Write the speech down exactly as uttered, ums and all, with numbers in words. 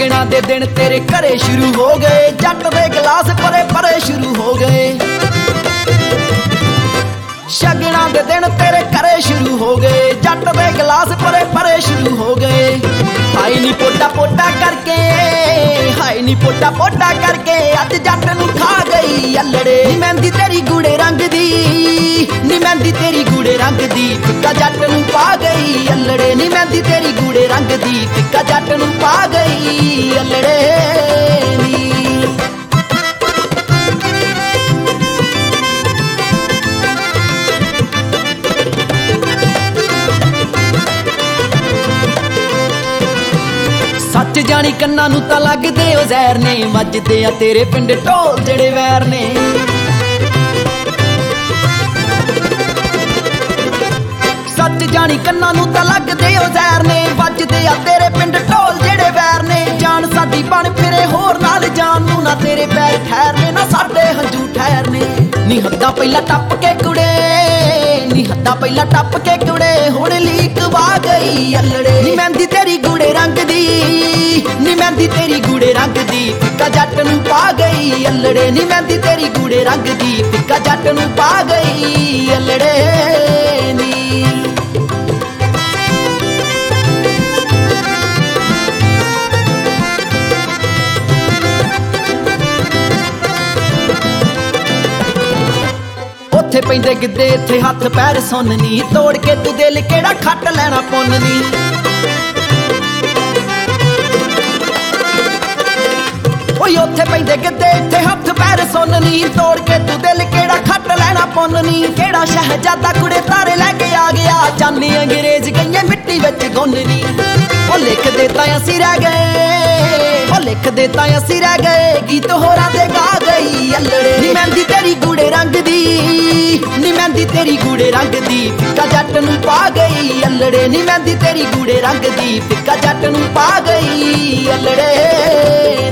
ਸ਼ਗਨਾਂ ਦੇ ਦਿਨ ਤੇਰੇ ਘਰੇ ਸ਼ੁਰੂ ਹੋ ਗਏ, ਜੱਟ ਦੇ ਗਲਾਸ ਭਰੇ ਭਰੇ ਸ਼ੁਰੂ ਹੋ ਗਏ। ਸ਼ਗਨਾਂ ਦੇ ਦਿਨ ਤੇਰੇ ਘਰੇ ਸ਼ੁਰੂ ਹੋ ਗਏ, ਜੱਟ ਦੇ ਗਲਾਸ ਭਰੇ ਭਰੇ ਸ਼ੁਰੂ ਹੋ ਗਏ। ਹਾਈ ਨੀ ਪੋਟਾ ਪੋਟਾ ਕਰਕੇ, ਹਾਈ ਨੀ ਪੋਟਾ ਪੋਟਾ ਕਰਕੇ ਅੱਜ ਜੱਟ ਨੂੰ ਖਾ ਗਈ ਅਲੜੇ। ਨੀ ਮਹਿੰਦੀ ਤੇਰੀ ਗੂੜੇ ਰੰਗ ਦੀ, ਨੀ ਮਹਿੰਦੀ ਤੇਰੀ ਗੂੜੇ ਰੰਗ ਦੀ ਫਿੱਕਾ ਜੱਟ ਨੂੰ ਪਾ ਗਈ ਅਲੜੇ। ਨੀ ਮਹਿੰਦੀ ਤੇਰੀ ਗੂੜੇ ਰੰਗ ਦੀ ਫਿੱਕਾ ਜੱਟ ਨੂੰ ਪਾ ਗਈ ਅਲੜੇ ਨੀ। ਸੱਚ ਜਾਣੀ ਕੰਨਾਂ ਨੂੰ ਤਾਂ ਲੱਗਦੇ ਓ ਜ਼ਹਿਰ ਨੇ, ਵੱਜਦੇ ਆ ਤੇਰੇ ਪਿੰਡ ਢੋਲ ਜਿਹੜੇ ਵੈਰ ਨੇ। ਸੱਚ ਜਾਣੀ ਕੰਨਾਂ ਨੂੰ ਤਾਂ ਲੱਗਦੇ ਓ ਜ਼ਹਿਰ ਨੇ, ਵੱਜਦੇ ਆ ਤੇਰੇ ਪਿੰਡ ਢੋਲ ਜਿਹੜੇ ਵੈਰ ਨੇ। ਜਾਨ ਸਾਡੀ ਬਣ ਫਿਰੇ ਹੋਰ ਨਾਲ ਜਾਨ ਨੂੰ, ਨਾ ਤੇਰੇ ਪੈਰ ਠਹਿਰਨੇ ਨਾ ਸਾਡੇ ਹੰਝੂ ਠਹਿਰਨੇ। ਨੀ ਹੱਦਾਂ ਪਹਿਲਾਂ ਟੱਪ ਕੇ ਕੁੜੇ, ਨੀ ਹੱਦਾਂ ਪਹਿਲਾਂ ਟੱਪ ਕੇ ਕੁੜੇ ਹੁਣ ਲੀਕ ਵਾ ਗਈ ਅਲੜੇ। ਨੀ ਮਹਿੰਦੀ ਤੇਰੀ ਗੂੜੇ ਰੰਗ ਦੀ, ਨੀ ਮਹਿੰਦੀ ਤੇਰੀ ਗੂੜੇ ਰੰਗ ਦੀ ਫਿੱਕਾ ਜੱਟ ਨੂੰ ਪਾ ਗਈ ਅਲੜੇ। ਨੀ ਮਹਿੰਦੀ ਤੇਰੀ ਗੂੜੇ ਰੰਗ ਦੀ ਫਿੱਕਾ ਜੱਟ ਨੂੰ ਪਾ ਗਈ ਅਲੜੇ ਨੀ। ਉੱਥੇ ਪੈਂਦੇ ਗਿੱਧੇ ਇੱਥੇ ਹੱਥ ਪੈਰ ਸੁੰਨਨੀ, ਤੋੜ ਕੇ ਤੂੰ ਦਿਲ ਕਿਹੜਾ ਖੱਟ ਲੈਣਾ ਪੁੰਨਨੀ। ਓਏ ਉੱਥੇ ਪੈਂਦੇ ਗਿੱਧੇ ਇੱਥੇ ਹੱਥ ਪੈਰ ਸੁੰਨਨੀ, ਤੋੜ ਕੇ ਤੂੰ ਦਿਲ ਕਿਹੜਾ ਖੱਟ ਲੈਣਾ ਪੁੰਨਨੀ। ਕਿਹੜਾ ਸ਼ਹਿਜ਼ਾਦਾ ਕੁੜੇ ਤਾਰੇ ਲੈ ਕੇ ਆ ਗਿਆ, ਚਾਨੀ ਅੰਗਰੇਜ਼ ਗਈਆਂ ਮਿੱਟੀ ਵਿੱਚ ਗੁੰਨਨੀ। ਉਹ ਲਿਖਦੇ ਤਾਂ ਅਸੀਂ ਰਹਿ ਗਏ, ਉਹ ਲਿਖਦੇ ਤਾਂ ਅਸੀਂ ਰਹਿ ਗਏ ਗੀਤ ਹੋਰਾਂ ਦੇ ਗਾ ਗਈ ਅਲੜੇ। ਨੀ ਮਹਿੰਦੀ ਤੇਰੀ ਗੂੜੇ ਰੰਗ ਦੀ, ਨੀ ਮਹਿੰਦੀ ਤੇਰੀ ਗੂੜੇ ਰੰਗ ਦੀ ਫਿੱਕਾ ਜੱਟ ਨੂੰ ਪਾ ਗਈ ਅਲੜੇ। ਨੀ ਮਹਿੰਦੀ ਤੇਰੀ ਗੂੜੇ ਰੰਗ ਦੀ ਫਿੱਕਾ ਜੱਟ ਨੂੰ ਪਾ ਗਈ ਅਲੜੇ।